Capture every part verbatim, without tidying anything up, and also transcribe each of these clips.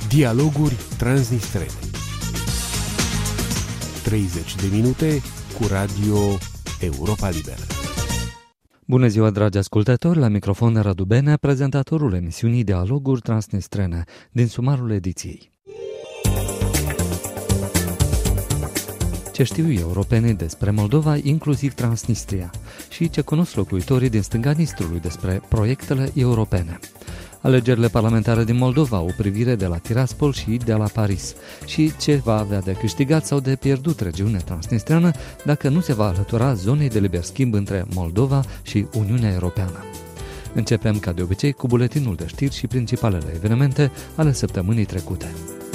Dialoguri transnistrene. treizeci de minute cu Radio Europa Liberă. Bună ziua, dragi ascultători, la microfon Radu Benea, prezentatorul emisiunii Dialoguri transnistrene din sumarul ediției. Ce știu europenii despre Moldova, inclusiv Transnistria, și ce cunosc locuitorii din stânga Nistrului despre proiectele europene. Alegerile parlamentare din Moldova, o privire de la Tiraspol și de la Paris, și ce va avea de câștigat sau de pierdut regiunea transnistreană dacă nu se va alătura zonei de liber schimb între Moldova și Uniunea Europeană. Începem, ca de obicei, cu buletinul de știri și principalele evenimente ale săptămânii trecute.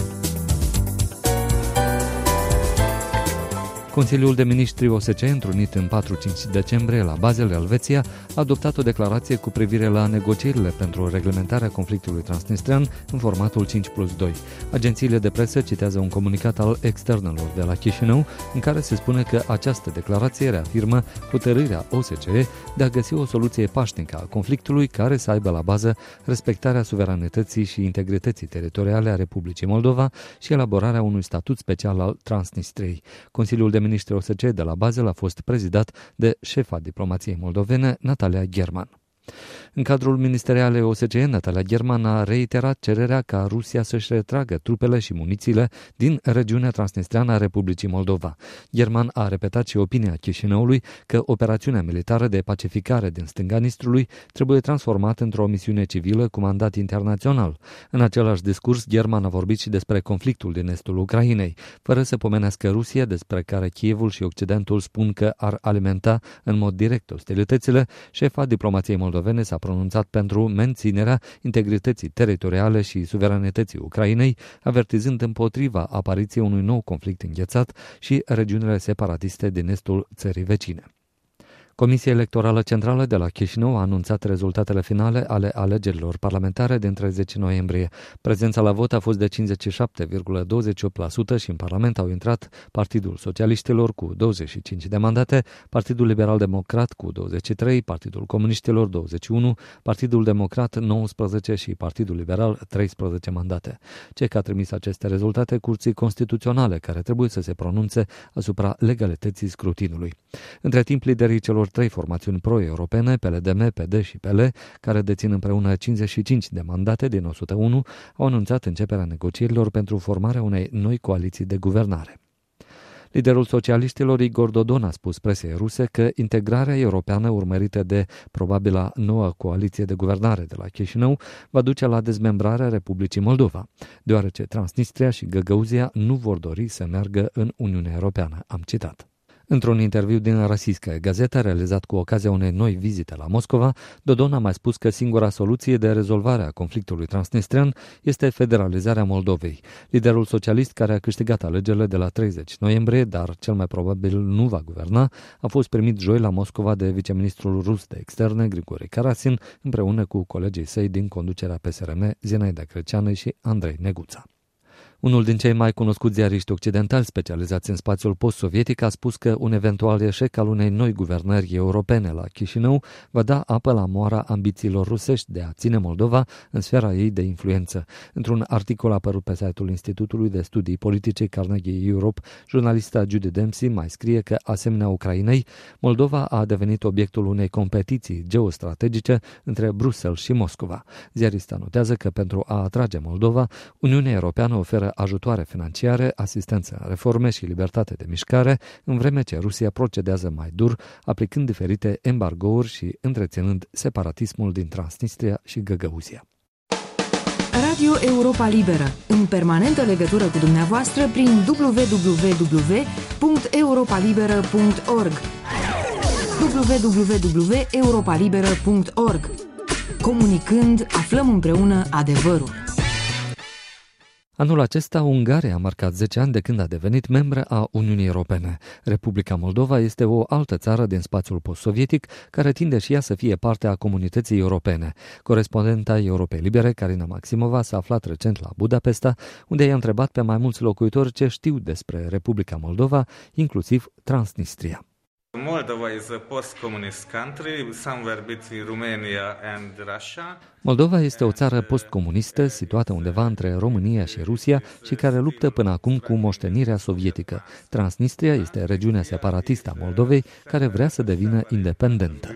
Consiliul de Ministri O S C E, întrunit în patru-cinci decembrie la Basel, Elveția, a adoptat o declarație cu privire la negocierile pentru reglementarea conflictului transnistrean în formatul cinci plus doi. Agențiile de presă citează un comunicat al externelor de la Chișinău, în care se spune că această declarație reafirmă hotărârea O S C E de a găsi o soluție pașnică a conflictului care să aibă la bază respectarea suveranității și integrității teritoriale a Republicii Moldova și elaborarea unui statut special al Transnistriei. Consiliul de Ministri O S C E de la Basel a fost prezidat de șefa diplomației moldovene, Natalia German. În cadrul ministerial O S C E, Natalia German a reiterat cererea ca Rusia să-și retragă trupele și munițiile din regiunea transnistreană a Republicii Moldova. German a repetat și opinia Chișinăului că operațiunea militară de pacificare din stânga Nistrului trebuie transformată într-o misiune civilă cu mandat internațional. În același discurs, German a vorbit și despre conflictul din estul Ucrainei, fără să pomenească Rusia, despre care Kievul și Occidentul spun că ar alimenta în mod direct ostilitățile. Șefa diplomației moldovene s-a pronunțat pentru menținerea integrității teritoriale și suveranității Ucrainei, avertizând împotriva apariției unui nou conflict înghețat și regiunile separatiste din estul țării vecine. Comisia Electorală Centrală de la Chișinău a anunțat rezultatele finale ale alegerilor parlamentare din treizeci noiembrie. Prezența la vot a fost de cincizeci și șapte virgulă douăzeci și opt la sută și în Parlament au intrat Partidul Socialiștilor cu douăzeci și cinci de mandate, Partidul Liberal Democrat cu douăzeci și trei, Partidul Comuniștilor douăzeci și unu, Partidul Democrat nouăsprezece și Partidul Liberal treisprezece mandate. CEC a trimis aceste rezultate Curții Constituționale, care trebuie să se pronunțe asupra legalității scrutinului. Între timp, liderii celor trei formațiuni pro-europene, P L D M, P D și P L, care dețin împreună cincizeci și cinci de mandate din o sută unu, au anunțat începerea negocierilor pentru formarea unei noi coaliții de guvernare. Liderul socialiștilor Igor Dodon a spus presei ruse că integrarea europeană urmărită de probabila nouă coaliție de guvernare de la Chișinău va duce la dezmembrarea Republicii Moldova, deoarece Transnistria și Găgăuzia nu vor dori să meargă în Uniunea Europeană, am citat. Într-un interviu din Rossiyskaya Gazeta, realizat cu ocazia unei noi vizite la Moscova, Dodon a mai spus că singura soluție de rezolvare a conflictului transnistrean este federalizarea Moldovei. Liderul socialist, care a câștigat alegerile de la treizeci noiembrie, dar cel mai probabil nu va guverna, a fost primit joi la Moscova de viceministrul rus de externe, Grigori Karasin, împreună cu colegii săi din conducerea P S R M, Zinaida Greceanu și Andrei Neguța. Unul din cei mai cunoscuți ziariști occidentali specializați în spațiul post-sovietic a spus că un eventual eșec al unei noi guvernări europene la Chișinău va da apă la moara ambițiilor rusești de a ține Moldova în sfera ei de influență. Într-un articol apărut pe site-ul Institutului de Studii Politice Carnegie Europe, jurnalista Judy Dempsey mai scrie că, asemenea Ucrainei, Moldova a devenit obiectul unei competiții geostrategice între Bruxelles și Moscova. Ziarista notează că pentru a atrage Moldova, Uniunea Europeană oferă ajutoare financiare, asistență în reforme și libertate de mișcare, în vreme ce Rusia procedează mai dur, aplicând diferite embargouri și întreținând separatismul din Transnistria și Găgăuzia. Radio Europa Liberă, în permanentă legătură cu dumneavoastră prin w w w punct europa liberă punct org w w w punct europa liberă punct org. Comunicând, aflăm împreună adevărul. Anul acesta, Ungaria a marcat zece ani de când a devenit membră a Uniunii Europene. Republica Moldova este o altă țară din spațiul post-sovietic care tinde și ea să fie parte a comunității europene. Corespondenta Europei Libere, Carina Maximova, s-a aflat recent la Budapesta, unde i-a întrebat pe mai mulți locuitori ce știu despre Republica Moldova, inclusiv Transnistria. Moldova is a post-communist country, somewhere between Romania and Russia. Moldova este o țară postcomunistă situată undeva între România și Rusia și care luptă până acum cu moștenirea sovietică. Transnistria este regiunea separatistă a Moldovei care vrea să devină independentă.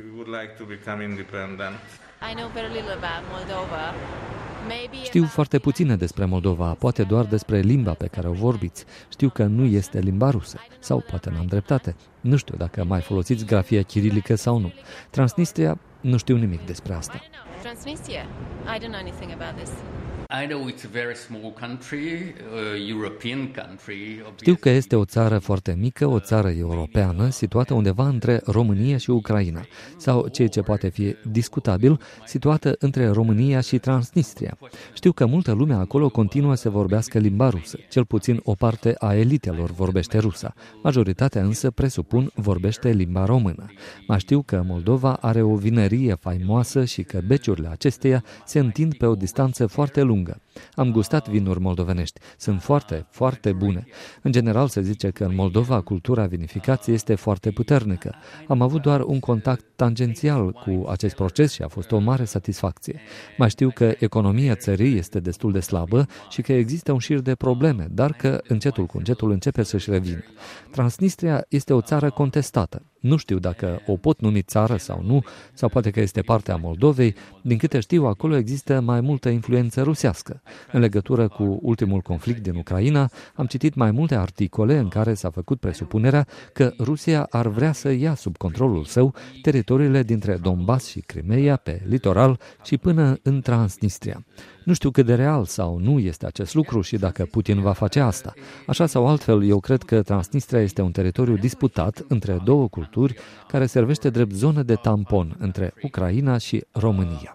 Știu foarte puține despre Moldova, poate doar despre limba pe care o vorbiți. Știu că nu este limba rusă, sau poate n-am dreptate. Nu știu dacă mai folosiți grafia chirilică sau nu. Transnistria, nu știu nimic despre asta. Transnistria? I don't know anything about this. I know it's a very small country, a European country. Știu că este o țară foarte mică, o țară europeană, situată undeva între România și Ucraina, sau ceea ce poate fi discutabil, situată între România și Transnistria. Știu că multă lume acolo continuă să vorbească limba rusă, cel puțin o parte a elitelor vorbește rusa. Majoritatea însă, presupun, vorbește limba română. Mai știu că Moldova are o vinărie faimoasă și că beciurile acesteia se întind pe o distanță foarte lungă. Am gustat vinuri moldovenești. Sunt foarte, foarte bune. În general se zice că în Moldova cultura vinificației este foarte puternică. Am avut doar un contact tangențial cu acest proces și a fost o mare satisfacție. Mai știu că economia țării este destul de slabă și că există un șir de probleme, dar că încetul cu încetul începe să-și revină. Transnistria este o țară contestată. Nu știu dacă o pot numi țară sau nu, sau poate că este parte a Moldovei. Din câte știu, acolo există mai multă influență rusească. În legătură cu ultimul conflict din Ucraina, am citit mai multe articole în care s-a făcut presupunerea că Rusia ar vrea să ia sub controlul său teritoriile dintre Donbass și Crimeea pe litoral și până în Transnistria. Nu știu cât de real sau nu este acest lucru și dacă Putin va face asta. Așa sau altfel, eu cred că Transnistria este un teritoriu disputat între două culturi care servește drept zonă de tampon între Ucraina și România.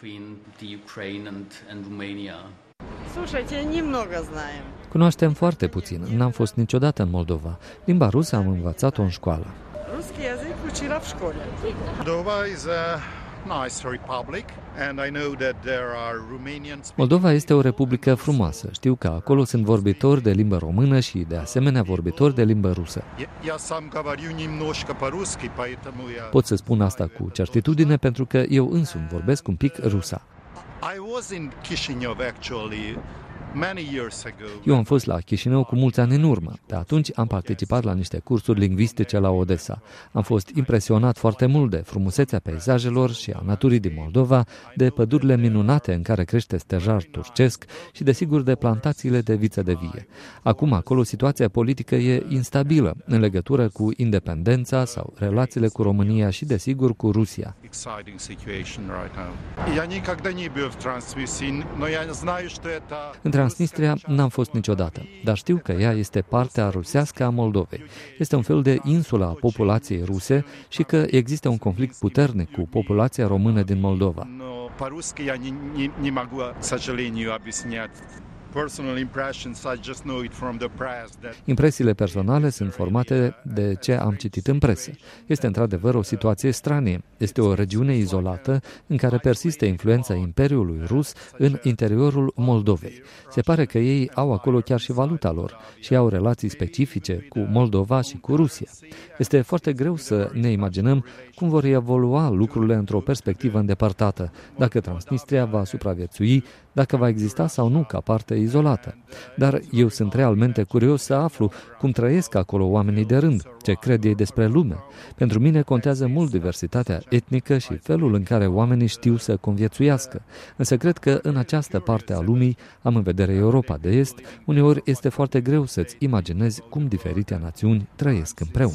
Cunoaștem foarte puțin. N-am fost niciodată în Moldova. Limba rusă am învățat-o în școală. Moldova este o republică frumoasă. Știu că acolo sunt vorbitori de limbă română și, de asemenea, vorbitori de limbă rusă. Pot să spun asta cu certitudine pentru că eu însumi vorbesc un pic rusa. Eu am fost la Chișinău cu mulți ani în urmă. De atunci am participat la niște cursuri lingvistice la Odessa. Am fost impresionat foarte mult de frumusețea peisajelor și a naturii din Moldova, de pădurile minunate în care crește stejar turcesc și, desigur, de plantațiile de viță de vie. Acum, acolo, situația politică e instabilă în legătură cu independența sau relațiile cu România și, desigur, cu Rusia. În Transnistria n-am fost niciodată, dar știu că ea este partea rusească a Moldovei. Este un fel de insulă a populației ruse și că există un conflict puternic cu populația română din Moldova. Impresiile personale sunt formate de ce am citit în presă. Este într-adevăr o situație stranie. Este o regiune izolată în care persistă influența Imperiului Rus în interiorul Moldovei. Se pare că ei au acolo chiar și valuta lor și au relații specifice cu Moldova și cu Rusia. Este foarte greu să ne imaginăm cum vor evolua lucrurile într-o perspectivă îndepărtată, dacă Transnistria va supraviețui, dacă va exista sau nu ca parte izolată. Dar eu sunt realmente curios să aflu cum trăiesc acolo oamenii de rând, ce cred ei despre lume. Pentru mine contează mult diversitatea etnică și felul în care oamenii știu să conviețuiască. Însă cred că în această parte a lumii, am în vedere Europa de Est, uneori este foarte greu să-ți imaginezi cum diferite națiuni trăiesc împreună.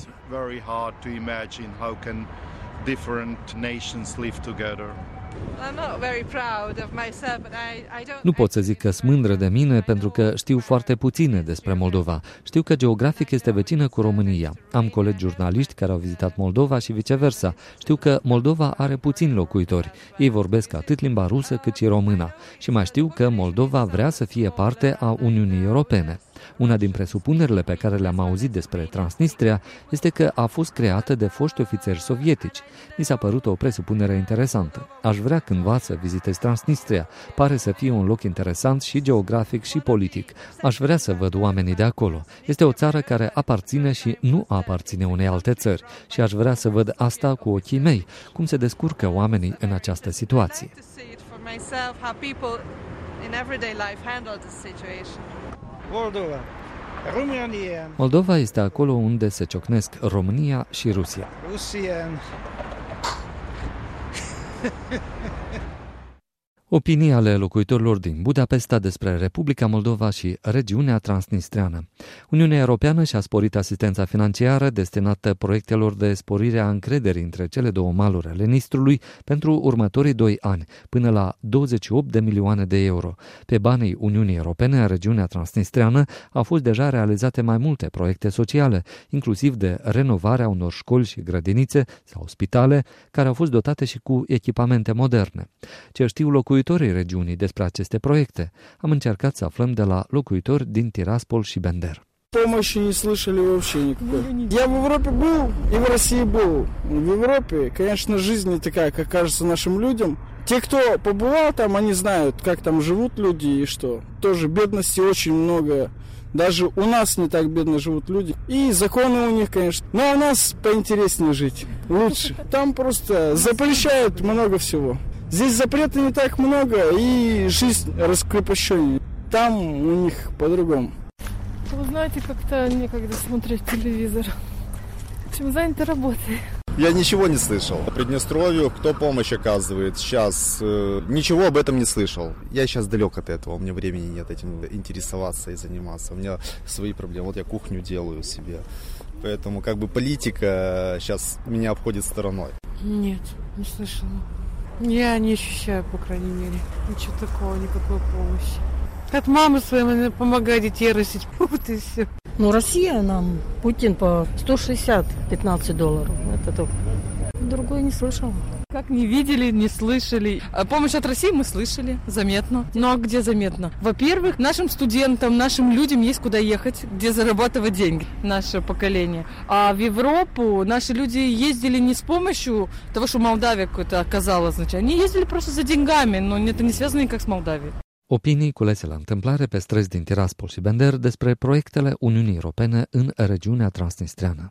Nu pot să zic că sunt mândră de mine pentru că știu foarte puține despre Moldova. Știu că geografic este vecină cu România. Am colegi jurnaliști care au vizitat Moldova și viceversa. Știu că Moldova are puțini locuitori. Ei vorbesc atât limba rusă cât și româna. Și mai știu că Moldova vrea să fie parte a Uniunii Europene. Una din presupunerile pe care le-am auzit despre Transnistria este că a fost creată de foști ofițeri sovietici. Mi s-a părut o presupunere interesantă. Aș vrea cândva să vizitez Transnistria. Pare să fie un loc interesant și geografic și politic. Aș vrea să văd oamenii de acolo. Este o țară care aparține și nu aparține unei alte țări. Și aș vrea să văd asta cu ochii mei, cum se descurcă oamenii în această situație. Moldova. România. Moldova este acolo unde se ciocnesc România și Rusia. Rusia. Opinii ale locuitorilor din Budapesta despre Republica Moldova și regiunea transnistreană. Uniunea Europeană și-a sporit asistența financiară destinată proiectelor de sporire a încrederii între cele două maluri ale Nistrului pentru următorii doi ani, până la douăzeci și opt de milioane de euro. Pe banii Uniunii Europene, în regiunea transnistreană au fost deja realizate mai multe proiecte sociale, inclusiv de renovarea unor școli și grădinițe sau spitale, care au fost dotate și cu echipamente moderne. Ce știu locuitorii regiunii despre aceste proiecte? Am încercat să aflăm de la locuitori din Tiraspol și Bender. Помощи не слышали вообще никакой. Я в Европе был и в России был. В Европе, конечно, жизнь не такая, как кажется нашим людям. Те, кто побывал там, они знают, как там живут люди и что. Тоже бедности очень много. Даже у нас не так бедно живут люди. И законы у них, конечно. Но у нас поинтереснее жить. Лучше. Там просто запрещают много всего. Здесь запретов не так много, и жизнь раскрепощеннее. Там у них по-другому. Вы знаете, как-то некогда смотреть телевизор. Чем заняты работой. Я ничего не слышал. По Приднестровью кто помощь оказывает сейчас? Э, ничего об этом не слышал. Я сейчас далек от этого. У меня времени нет этим интересоваться и заниматься. У меня свои проблемы. Вот я кухню делаю себе. Поэтому как бы политика сейчас меня обходит стороной. Нет, не слышала. Я не ощущаю, по крайней мере, ничего такого, никакой помощи. От мамы своей помогает детей растить. Вот и все. Ну, Россия нам, Путин по сто шестьдесят пятнадцать долларов. Это только. Другое не слышала. Как не видели, не слышали. А помощь от России мы слышали, заметно. Ну а где заметно? Во-первых, нашим студентам, нашим людям есть куда ехать, где зарабатывать деньги, наше поколение. А в Европу наши люди ездили не с помощью того, что Молдавия какое-то оказала, значит, они ездили просто за деньгами, но это не связано никак с Молдавией. Opinii culese la întâmplare pe străzi din Tiraspol și Bender despre proiectele Uniunii Europene în regiunea transnistreană.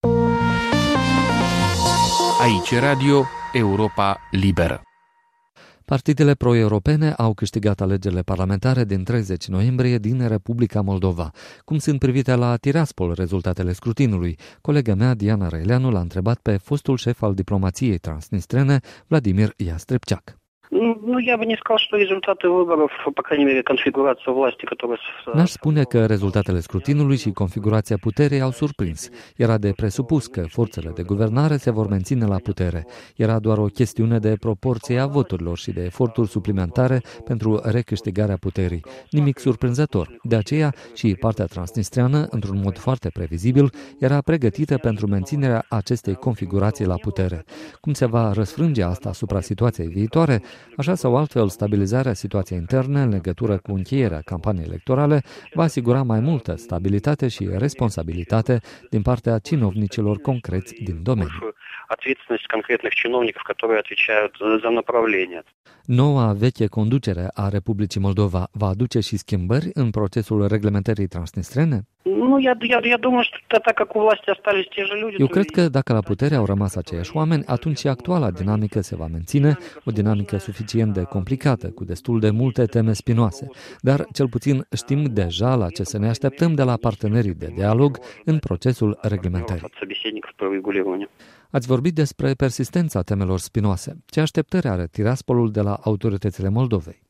Aici Radio Europa Liberă. Partidele pro-europene au câștigat alegerile parlamentare din treizeci noiembrie din Republica Moldova. Cum sunt privite la Tiraspol rezultatele scrutinului? Colega mea, Diana Răileanu, l-a întrebat pe fostul șef al diplomației transnistrene, Vladimir Iastrepceac. Ну, я бы не сказал, что результаты выборов, по крайней мере, конфигурация власти, которая... N-aș spune că rezultatele scrutinului și configurația puterii au surprins. Era de presupus că forțele de guvernare se vor menține la putere. Era doar o chestiune de proporție a voturilor și de eforturi suplimentare pentru recâștigarea puterii. Nimic surprinzător. De aceea și partea transnistreană, într-un mod foarte previzibil, era pregătită pentru menținerea acestei configurații la putere. Cum se va răsfrânge asta asupra situației viitoare? Așa sau altfel, stabilizarea situației interne în legătură cu încheierea campaniei electorale va asigura mai multă stabilitate și responsabilitate din partea cinovnicilor concreți din domeniu. Noua veche conducere a Republicii Moldova va aduce și schimbări în procesul reglementării transnistrene? Eu cred că dacă la putere au rămas aceiași oameni, atunci și actuala dinamică se va menține, o dinamică suficient de complicată, cu destul de multe teme spinoase. Dar, cel puțin, știm deja la ce să ne așteptăm de la partenerii de dialog în procesul reglementării. Ați vorbit despre persistența temelor spinoase. Ce așteptări are Tiraspolul de la autoritățile Moldovei?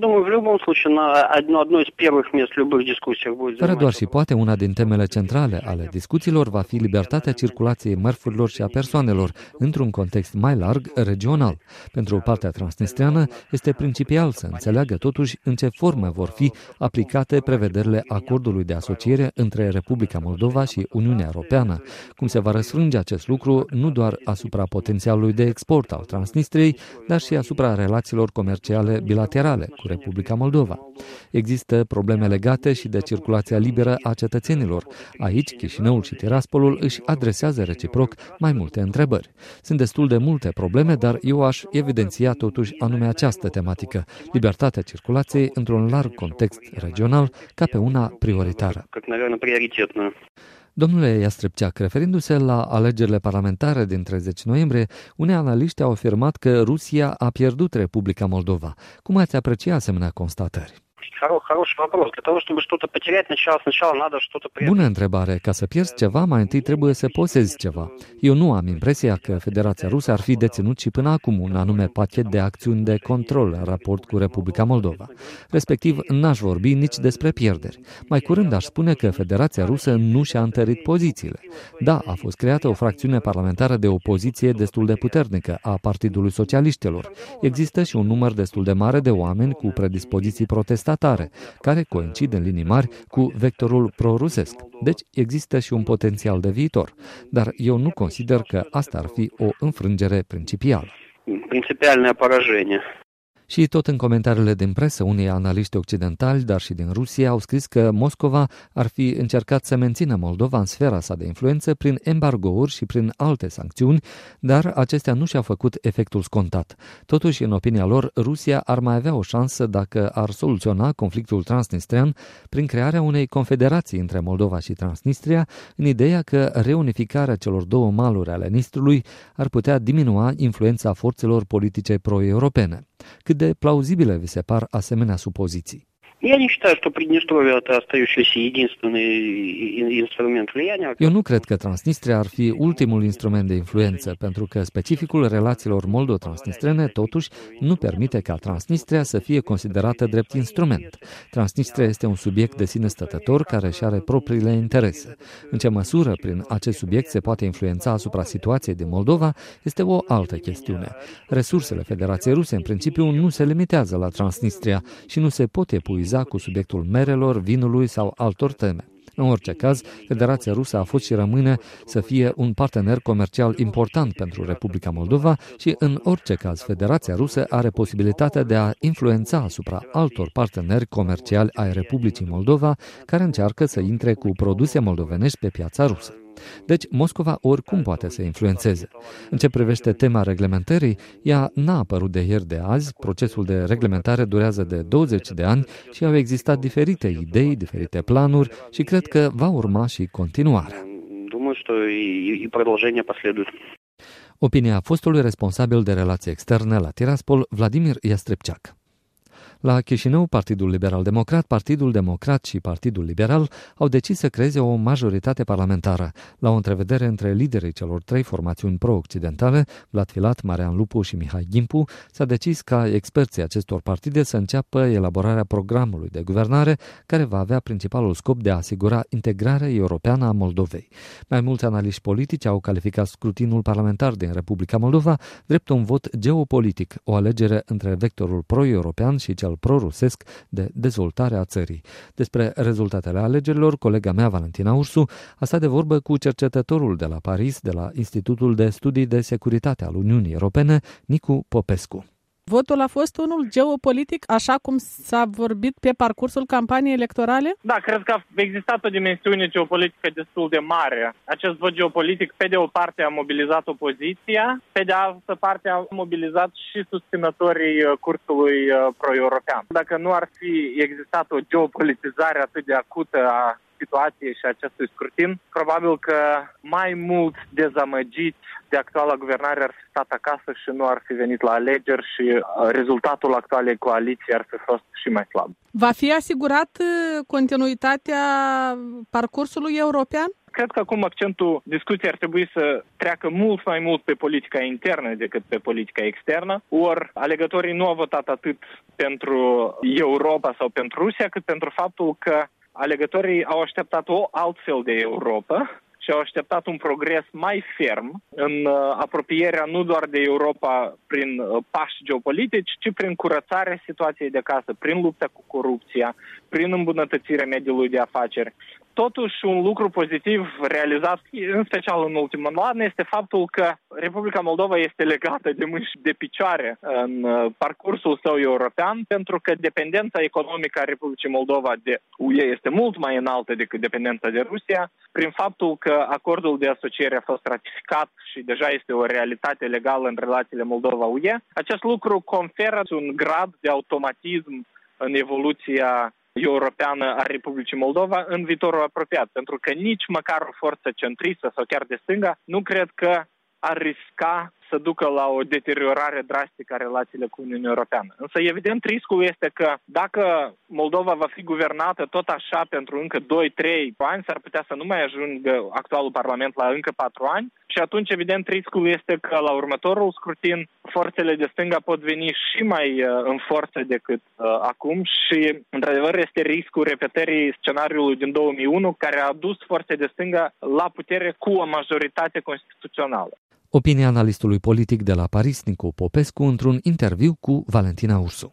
Fără doar și poate, una din temele centrale ale discuțiilor va fi libertatea circulației mărfurilor și a persoanelor într-un context mai larg, regional. Pentru partea transnistreană este principial să înțeleagă totuși în ce formă vor fi aplicate prevederile acordului de asociere între Republica Moldova și Uniunea Europeană. Cum se va răsfrânge acest lucru nu doar asupra potențialului de export al Transnistriei, dar și asupra relațiilor comerciale bilaterale cu cu Republica Moldova. Există probleme legate și de circulația liberă a cetățenilor. Aici, Chișinăul și Tiraspolul își adresează reciproc mai multe întrebări. Sunt destul de multe probleme, dar eu aș evidenția totuși anume această tematică, libertatea circulației într-un larg context regional, ca pe una prioritară. Domnule Iastrepceac, referindu-se la alegerile parlamentare din treizeci noiembrie, unii analiști au afirmat că Rusia a pierdut Republica Moldova. Cum ați aprecia asemenea constatări? Bună întrebare. Ca să pierzi ceva, mai întâi trebuie să posezi ceva. Eu nu am impresia că Federația Rusă ar fi deținut și până acum un anume pachet de acțiuni de control în raport cu Republica Moldova. Respectiv, n-aș vorbi nici despre pierderi. Mai curând aș spune că Federația Rusă nu și-a întărit pozițiile. Da, a fost creată o fracțiune parlamentară de opoziție destul de puternică a Partidului Socialiștilor. Există și un număr destul de mare de oameni cu predispoziții protestatare, care coincid în linii mari cu vectorul pro-rusesc. Deci există și un potențial de viitor. Dar eu nu consider că asta ar fi o înfrângere principială. Principialное поражение. Și tot în comentariile din presă, unii analiști occidentali, dar și din Rusia, au scris că Moscova ar fi încercat să mențină Moldova în sfera sa de influență prin embargouri și prin alte sancțiuni, dar acestea nu și-au făcut efectul scontat. Totuși, în opinia lor, Rusia ar mai avea o șansă dacă ar soluționa conflictul transnistrian prin crearea unei confederații între Moldova și Transnistria, în ideea că reunificarea celor două maluri ale Nistrului ar putea diminua influența forțelor politice pro-europene. Cât de plauzibile vi se par asemenea supoziții? Я не считаю, что Приднестровье это остающийся единственный инструмент влияния. Eu nu cred că Transnistria ar fi ultimul instrument de influență, pentru că specificul relațiilor moldo-transnistrene totuși nu permite ca Transnistria să fie considerată drept instrument. Transnistria este un subiect de sine stătător care își are propriile interese. În ce măsură prin acest subiect se poate influența asupra situației din Moldova este o altă chestiune. Resursele Federației Ruse în principiu nu se limitează la Transnistria și nu se pot epuiza cu subiectul merelor, vinului sau altor teme. În orice caz, Federația Rusă a fost și rămâne să fie un partener comercial important pentru Republica Moldova și, în orice caz, Federația Rusă are posibilitatea de a influența asupra altor parteneri comerciali ai Republicii Moldova care încearcă să intre cu produse moldovenești pe piața rusă. Deci, Moscova oricum poate să influențeze. În ce privește tema reglementării, ea n-a apărut de ieri de azi, procesul de reglementare durează de douăzeci de ani și au existat diferite idei, diferite planuri și cred că va urma și continuarea. Opinia fostului responsabil de relații externe la Tiraspol, Vladimir Iastrepceac. La Chișinău, Partidul Liberal-Democrat, Partidul Democrat și Partidul Liberal au decis să creeze o majoritate parlamentară. La o întrevedere între liderii celor trei formațiuni pro-occidentale, Vlad Filat, Marian Lupu și Mihai Ghimpu, s-a decis ca experții acestor partide să înceapă elaborarea programului de guvernare, care va avea principalul scop de a asigura integrarea europeană a Moldovei. Mai mulți analiști politici au calificat scrutinul parlamentar din Republica Moldova drept un vot geopolitic, o alegere între vectorul pro-european și cel pro-rusesc de dezvoltare a țării. Despre rezultatele alegerilor, colega mea, Valentina Ursu, a stat de vorbă cu cercetătorul de la Paris, de la Institutul de Studii de Securitate al Uniunii Europene, Nicu Popescu. Votul a fost unul geopolitic, așa cum s-a vorbit pe parcursul campaniei electorale? Da, cred că a existat o dimensiune geopolitică destul de mare. Acest vot geopolitic, pe de o parte, a mobilizat opoziția, pe de altă parte a mobilizat și susținătorii cursului pro-european. Dacă nu ar fi existat o geopolitizare atât de acută a situației și acestui scrutin, probabil că mai mult dezamăgiți de actuala guvernare ar fi stat acasă și nu ar fi venit la alegeri și rezultatul actualei coaliții ar fi fost și mai slab. Va fi asigurat continuitatea parcursului european? Cred că acum accentul discuției ar trebui să treacă mult mai mult pe politica internă decât pe politica externă, ori alegătorii nu au votat atât pentru Europa sau pentru Rusia, cât pentru faptul că alegătorii au așteptat o altfel de Europa și au așteptat un progres mai ferm în apropierea nu doar de Europa prin pași geopolitici, ci prin curățarea situației de acasă, prin lupta cu corupția, prin îmbunătățirea mediului de afaceri, Totuși, un lucru pozitiv realizat, în special în ultimul an, este faptul că Republica Moldova este legată de mâini și de picioare în parcursul său european, pentru că dependența economică a Republicii Moldova de U E este mult mai înaltă decât dependența de Rusia, prin faptul că acordul de asociere a fost ratificat și deja este o realitate legală în relațiile Moldova-U E. Acest lucru conferă un grad de automatism în evoluția europeană a Republicii Moldova în viitorul apropiat, pentru că nici măcar o forță centristă sau chiar de stânga nu cred că ar risca să ducă la o deteriorare drastică a relațiilor cu Uniunea Europeană. Însă, evident, riscul este că dacă Moldova va fi guvernată tot așa pentru încă doi trei ani, s-ar putea să nu mai ajungă actualul Parlament la încă patru ani și atunci, evident, riscul este că la următorul scrutin forțele de stânga pot veni și mai uh, în forță decât uh, acum și, într-adevăr, este riscul repetării scenariului din două mii unu care a adus forțe de stânga la putere cu o majoritate constituțională. Opinia analistului politic de la Paris, Nicu Popescu, într-un interviu cu Valentina Ursu.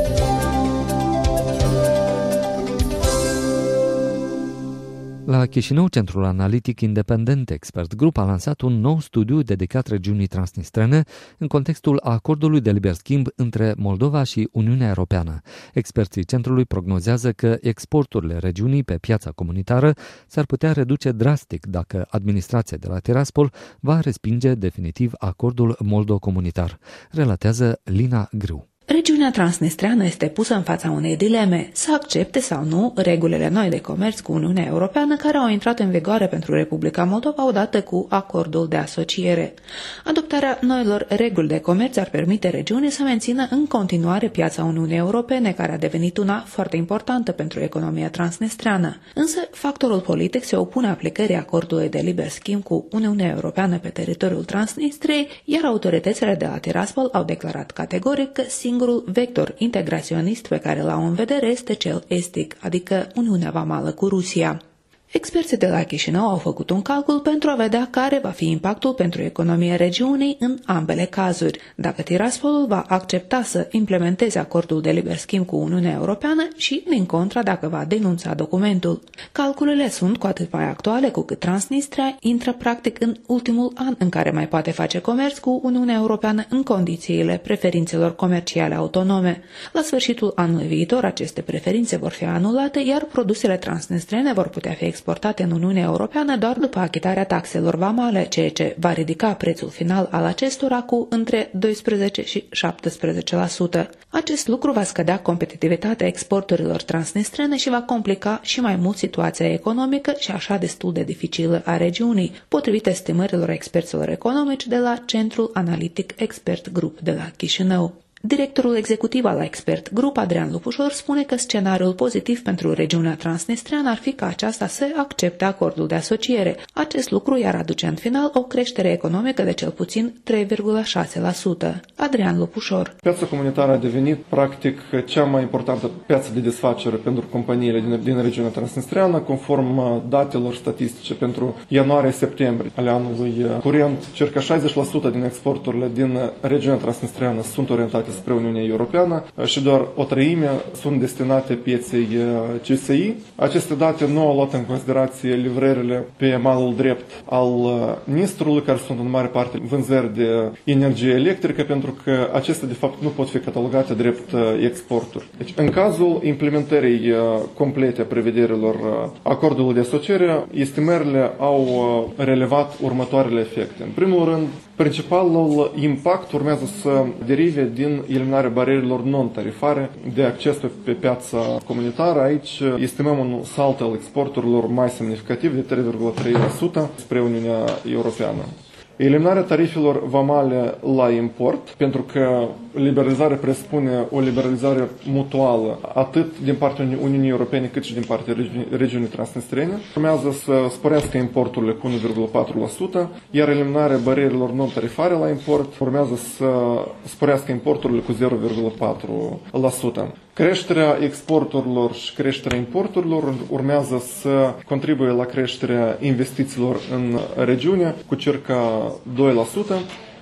La Chișinău, Centrul Analitic Independent Expert Group a lansat un nou studiu dedicat regiunii transnistrene în contextul acordului de liber schimb între Moldova și Uniunea Europeană. Experții centrului prognozează că exporturile regiunii pe piața comunitară s-ar putea reduce drastic dacă administrația de la Tiraspol va respinge definitiv acordul moldo-comunitar, relatează Lina Grâu. Regiunea transnistreană este pusă în fața unei dileme, să accepte sau nu regulile noi de comerț cu Uniunea Europeană care au intrat în vigoare pentru Republica Moldova odată cu acordul de asociere. Adoptarea noilor reguli de comerț ar permite regiunii să mențină în continuare piața Uniunii Europene, care a devenit una foarte importantă pentru economia transnistreană. Însă, factorul politic se opune aplicării acordului de liber schimb cu Uniunea Europeană pe teritoriul Transnistriei, iar autoritățile de la Tiraspol au declarat categoric că singurul vector integraționist pe care l-au în vedere este cel estic, adică Uniunea Vamală cu Rusia. Experții de la Chișinău au făcut un calcul pentru a vedea care va fi impactul pentru economia regiunii în ambele cazuri, dacă Tiraspolul va accepta să implementeze acordul de liber schimb cu Uniunea Europeană și, din contra, dacă va denunța documentul. Calculele sunt cu atât mai actuale cu cât Transnistria intră practic în ultimul an în care mai poate face comerț cu Uniunea Europeană în condițiile preferințelor comerciale autonome. La sfârșitul anului viitor, aceste preferințe vor fi anulate, iar produsele transnistrene vor putea fi exportate în Uniunea Europeană doar după achitarea taxelor vamale, ceea ce va ridica prețul final al acestora cu între doisprezece și șaptesprezece la sută. Acest lucru va scădea competitivitatea exporturilor transnistrene și va complica și mai mult situația economică și așa destul de dificilă a regiunii, potrivit estimărilor experților economici de la Centrul Analitic Expert Group de la Chișinău. Directorul executiv al Expert Group, Adrian Lupușor, spune că scenariul pozitiv pentru regiunea transnistreană ar fi ca aceasta să accepte acordul de asociere. Acest lucru i-ar aduce în final o creștere economică de cel puțin trei virgulă șase la sută. Adrian Lupușor. Piața comunitară a devenit practic cea mai importantă piață de desfacere pentru companiile din, din regiunea transnistreană, conform datelor statistice pentru ianuarie-septembrie ale anului curent. Circa șaizeci la sută din exporturile din regiunea transnistreană sunt orientate spre Uniunea Europeană și doar o treime sunt destinate pieței C S I. Aceste date nu au luat în considerație livrările pe malul drept al Nistrului, care sunt în mare parte vânzări de energie electrică, pentru că acestea de fapt nu pot fi catalogate drept exporturi. Deci, în cazul implementării complete a prevederilor acordului de asociere, estimările au relevat următoarele efecte. În primul rând, principalul impact urmează să derive din eliminarea barierelor non-tarifare de acces pe piața comunitară. Aici estimăm un salt al exporturilor mai semnificativ de trei virgulă trei la sută spre Uniunea Europeană. Eliminarea tarifelor vamale la import, pentru că liberalizarea presupune o liberalizare mutuală atât din partea Uniunii Europene cât și din partea regiunii transnistrene. Urmează să sporească importurile cu unu virgulă patru la sută, iar eliminarea barierelor non-tarifare la import urmează să sporească importurile cu zero virgulă patru la sută. Creșterea exporturilor și creșterea importurilor urmează să contribuie la creșterea investițiilor în regiune cu circa doi la sută,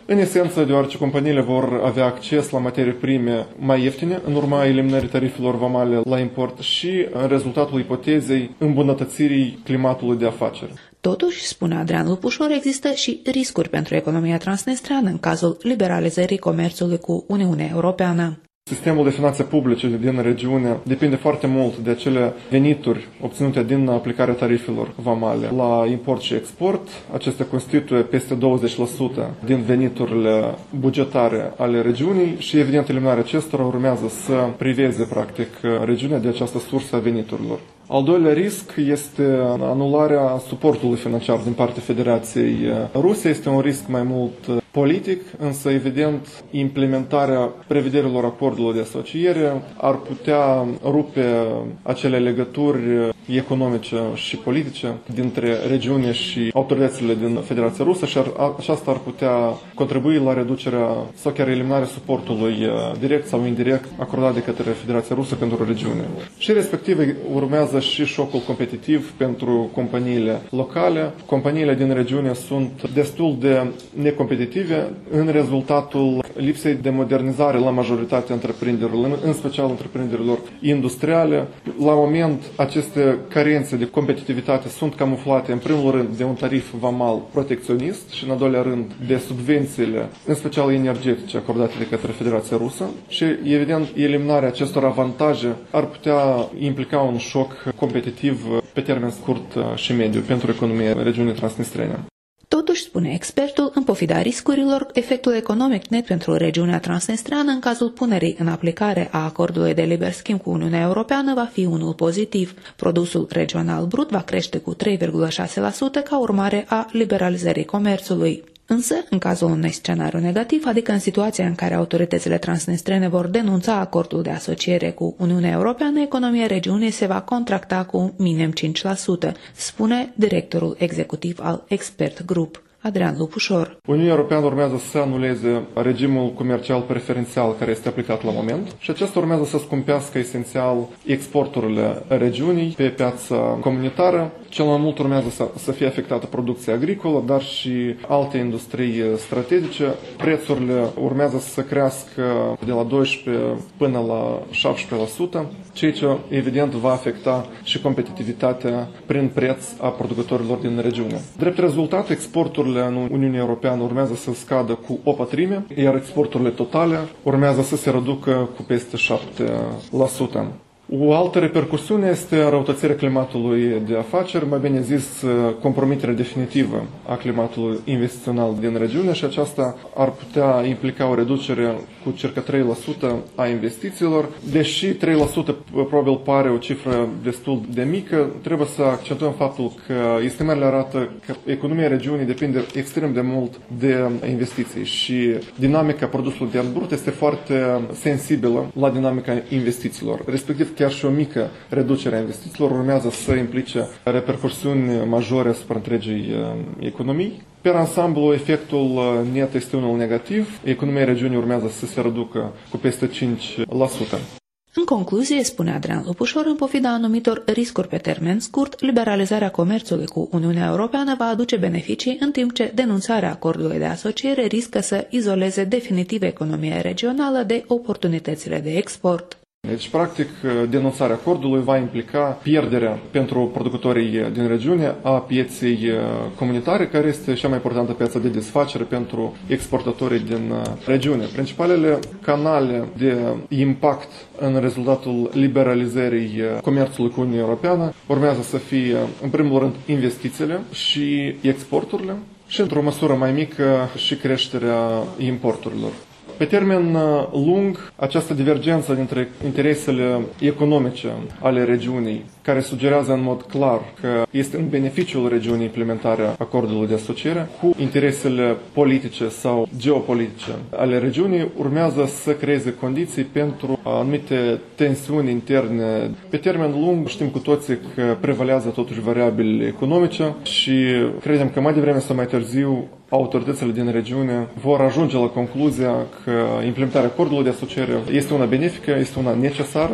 În esență, deoarece companiile vor avea acces la materii prime mai ieftine în urma eliminării tarifelor vamale la import și în rezultatul ipotezei îmbunătățirii climatului de afaceri. Totuși, spune Adrian Lupușor, există și riscuri pentru economia transnistreană în cazul liberalizării comerțului cu Uniunea Europeană. Sistemul de finanțe publice din regiune depinde foarte mult de acele venituri obținute din aplicarea tarifelor vamale la import și export. Acestea constituie peste douăzeci la sută din veniturile bugetare ale regiunii și, evident, eliminarea acestora urmează să priveze, practic, regiunea de această sursă a veniturilor. Al doilea risc este anularea suportului financiar din partea Federației Rusiei. Este un risc mai mult politic, însă, evident, implementarea prevederilor acordului de asociere ar putea rupe acele legături economice și politice dintre regiune și autoritățile din Federația Rusă și ar, aceasta ar putea contribui la reducerea sau chiar eliminarea suportului direct sau indirect acordat de către Federația Rusă pentru regiune. Și respectiv urmează și șocul competitiv pentru companiile locale. Companiile din regiune sunt destul de necompetitive în rezultatul lipsei de modernizare la majoritatea întreprinderilor, în special întreprinderilor industriale. La moment, aceste carențe de competitivitate sunt camuflate în primul rând de un tarif vamal protecționist și în al doilea rând de subvențiile, în special energetice, acordate de către Federația Rusă și, evident, eliminarea acestor avantaje ar putea implica un șoc competitiv pe termen scurt și mediu pentru economia regiunii transnistrene. Totuși, spune expertul, în pofida riscurilor, efectul economic net pentru regiunea transnistreană în cazul punerii în aplicare a acordului de liber schimb cu Uniunea Europeană va fi unul pozitiv. Produsul regional brut va crește cu trei virgulă șase la sută ca urmare a liberalizării comerțului. Însă, în cazul unui scenariu negativ, adică în situația în care autoritățile transnistrene vor denunța acordul de asociere cu Uniunea Europeană, economia regiunii se va contracta cu minim cinci la sută, spune directorul executiv al Expert Group, Adrian Lupușor. Uniunea Europeană urmează să anuleze regimul comercial preferențial care este aplicat la moment și acesta urmează să scumpească esențial exporturile regiunii pe piața comunitară. Cel mai mult urmează să, să fie afectată producția agricolă, dar și alte industrii strategice. Prețurile urmează să crească de la doisprezece până la șaptesprezece la sută, ceea ce evident va afecta și competitivitatea prin preț a producătorilor din regiune. Drept rezultat, exporturile în Uniunea Europeană urmează să scadă cu o pătrime, iar exporturile totale urmează să se reducă cu peste șapte la sută. O altă repercusiune este răutățirea climatului de afaceri, mai bine zis compromiterea definitivă a climatului investițional din regiune și aceasta ar putea implica o reducere cu circa trei la sută a investițiilor. Deși trei la sută probabil pare o cifră destul de mică, trebuie să accentuăm faptul că estimările arată că economia regiunii depinde extrem de mult de investiții și dinamica produsului de brut este foarte sensibilă la dinamica investițiilor, respectiv chiar și o mică reducere a investițiilor urmează să implice repercursiuni majore asupra întregii economii. Pe ansamblu, efectul net este unul negativ. Economia regiunii urmează să se reducă cu peste cinci la sută. În concluzie, spune Adrian Lupușor, în pofida anumitor riscuri pe termen scurt, liberalizarea comerțului cu Uniunea Europeană va aduce beneficii, în timp ce denunțarea acordului de asociere riscă să izoleze definitiv economia regională de oportunitățile de export. Deci, practic, denunțarea acordului va implica pierderea pentru producătorii din regiune a pieței comunitare, care este cea mai importantă piață de desfacere pentru exportatorii din regiune. Principalele canale de impact în rezultatul liberalizării comerțului cu Uniunea Europeană urmează să fie, în primul rând, investițiile și exporturile și, într-o măsură mai mică, și creșterea importurilor. Pe termen lung, această divergență dintre interesele economice ale regiunii, care sugerează în mod clar că este în beneficiul regiunii implementarea acordului de asociere, cu interesele politice sau geopolitice ale regiunii, urmează să creeze condiții pentru anumite tensiuni interne. Pe termen lung, știm cu toții că prevalează totuși variabile economice și credem că mai devreme sau mai târziu autoritățile din regiune vor ajunge la concluzia că implementarea acordului de asociere este una benefică, este una necesară.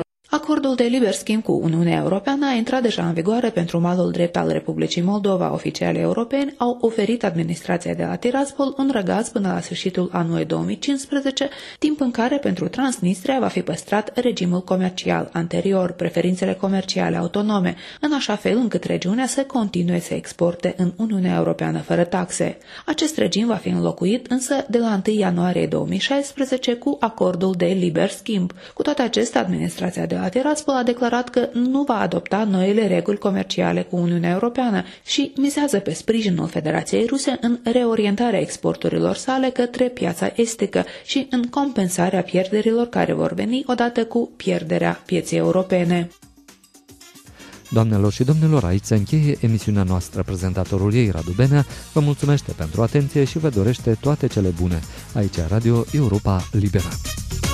Acordul de liber schimb cu Uniunea Europeană a intrat deja în vigoare pentru malul drept al Republicii Moldova. Oficialii europeni au oferit administrației de la Tiraspol un răgaz până la sfârșitul anului două mii cincisprezece, timp în care pentru Transnistria va fi păstrat regimul comercial anterior, preferințele comerciale autonome, în așa fel încât regiunea să continue să exporte în Uniunea Europeană fără taxe. Acest regim va fi înlocuit însă de la întâi ianuarie două mii șaisprezece cu acordul de liber schimb. Cu toate acestea, administrația de la Tiraspol a declarat că nu va adopta noile reguli comerciale cu Uniunea Europeană și mizează pe sprijinul Federației Ruse în reorientarea exporturilor sale către piața estică și în compensarea pierderilor care vor veni odată cu pierderea pieței europene. Doamnelor și domnilor, aici se încheie emisiunea noastră. Prezentatorul ei, Radu Benea, vă mulțumește pentru atenție și vă dorește toate cele bune. Aici Radio Europa Liberă.